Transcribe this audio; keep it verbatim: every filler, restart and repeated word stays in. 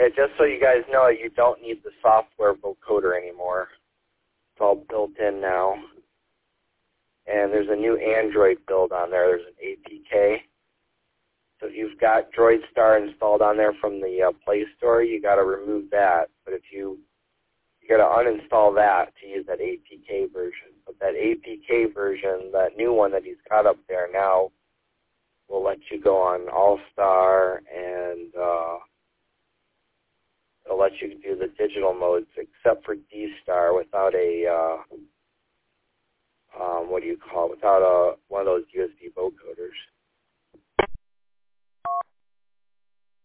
Yeah, just so you guys know, you don't need the software vocoder anymore. It's all built in now. And there's a new Android build on there. There's an A P K. So if you've got DroidStar installed on there from the uh, Play Store, you got to remove that. But if you you got to uninstall that to use that A P K version. But that A P K version, that new one that he's got up there now, will let you go on All-Star, and uh, it'll let you do the digital modes except for D-Star without a, uh, um, what do you call it, without a, one of those U S B vocoders.